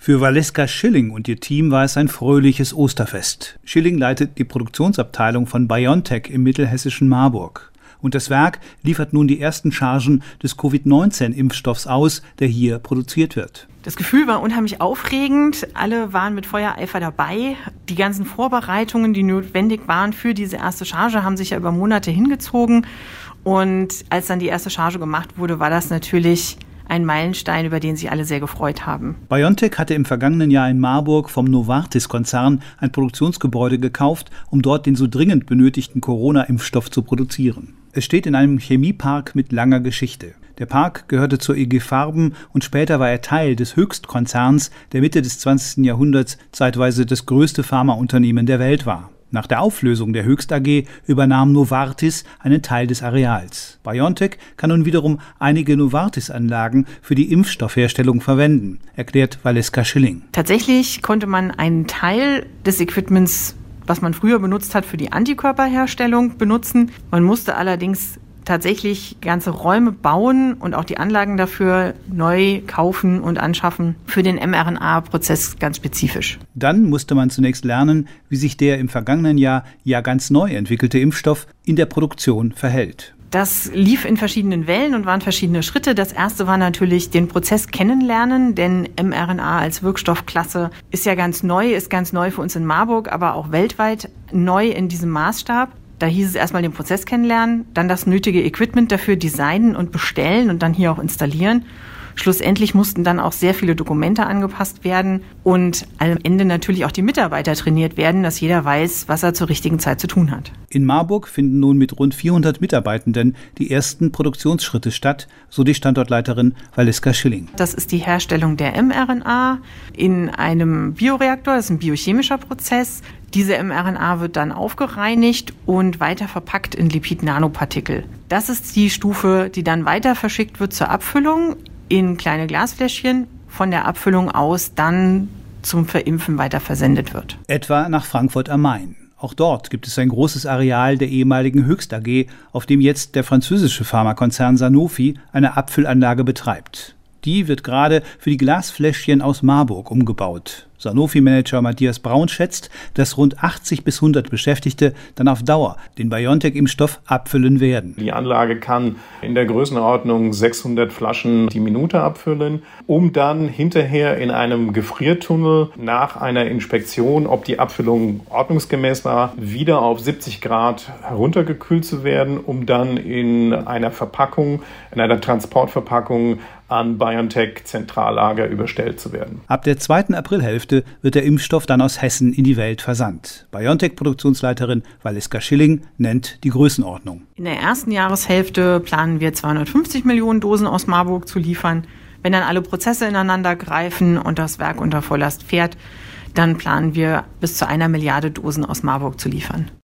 Für Valeska Schilling und ihr Team war es ein fröhliches Osterfest. Schilling leitet die Produktionsabteilung von BioNTech im mittelhessischen Marburg. Und das Werk liefert nun die ersten Chargen des Covid-19-Impfstoffs aus, der hier produziert wird. Das Gefühl war unheimlich aufregend. Alle waren mit Feuereifer dabei. Die ganzen Vorbereitungen, die notwendig waren für diese erste Charge, haben sich ja über Monate hingezogen. Und als dann die erste Charge gemacht wurde, war das natürlich ein Meilenstein, über den sich alle sehr gefreut haben. BioNTech hatte im vergangenen Jahr in Marburg vom Novartis-Konzern ein Produktionsgebäude gekauft, um dort den so dringend benötigten Corona-Impfstoff zu produzieren. Es steht in einem Chemiepark mit langer Geschichte. Der Park gehörte zur EG Farben und später war er Teil des Höchst-Konzerns, der Mitte des 20. Jahrhunderts zeitweise das größte Pharmaunternehmen der Welt war. Nach der Auflösung der Höchst AG übernahm Novartis einen Teil des Areals. BioNTech kann nun wiederum einige Novartis-Anlagen für die Impfstoffherstellung verwenden, erklärt Valeska Schilling. Tatsächlich konnte man einen Teil des Equipments, was man früher benutzt hat, für die Antikörperherstellung benutzen. Man musste allerdings tatsächlich ganze Räume bauen und auch die Anlagen dafür neu kaufen und anschaffen, für den mRNA-Prozess ganz spezifisch. Dann musste man zunächst lernen, wie sich der im vergangenen Jahr ja ganz neu entwickelte Impfstoff in der Produktion verhält. Das lief in verschiedenen Wellen und waren verschiedene Schritte. Das erste war natürlich den Prozess kennenlernen, denn mRNA als Wirkstoffklasse ist ja ganz neu für uns in Marburg, aber auch weltweit neu in diesem Maßstab. Da hieß es erstmal den Prozess kennenlernen, dann das nötige Equipment dafür designen und bestellen und dann hier auch installieren. Schlussendlich mussten dann auch sehr viele Dokumente angepasst werden und am Ende natürlich auch die Mitarbeiter trainiert werden, dass jeder weiß, was er zur richtigen Zeit zu tun hat. In Marburg finden nun mit rund 400 Mitarbeitenden die ersten Produktionsschritte statt, so die Standortleiterin Valeska Schilling. Das ist die Herstellung der mRNA in einem Bioreaktor, das ist ein biochemischer Prozess. Diese mRNA wird dann aufgereinigt und weiter verpackt in Lipid-Nanopartikel. Das ist die Stufe, die dann weiter verschickt wird zur Abfüllung in kleine Glasfläschchen, von der Abfüllung aus dann zum Verimpfen weiter versendet wird. Etwa nach Frankfurt am Main. Auch dort gibt es ein großes Areal der ehemaligen Höchst AG, auf dem jetzt der französische Pharmakonzern Sanofi eine Abfüllanlage betreibt. Die wird gerade für die Glasfläschchen aus Marburg umgebaut. Sanofi-Manager Matthias Braun schätzt, dass rund 80 bis 100 Beschäftigte dann auf Dauer den BioNTech-Impfstoff abfüllen werden. Die Anlage kann in der Größenordnung 600 Flaschen die Minute abfüllen, um dann hinterher in einem Gefriertunnel nach einer Inspektion, ob die Abfüllung ordnungsgemäß war, wieder auf 70 Grad heruntergekühlt zu werden, um dann in einer Verpackung, in einer Transportverpackung an BioNTech-Zentrallager überstellt zu werden. Ab der 2. Aprilhälfte wird der Impfstoff dann aus Hessen in die Welt versandt. BioNTech-Produktionsleiterin Valeska Schilling nennt die Größenordnung. In der ersten Jahreshälfte planen wir 250 Millionen Dosen aus Marburg zu liefern. Wenn dann alle Prozesse ineinander greifen und das Werk unter Volllast fährt, dann planen wir bis zu 1 Milliarde Dosen aus Marburg zu liefern.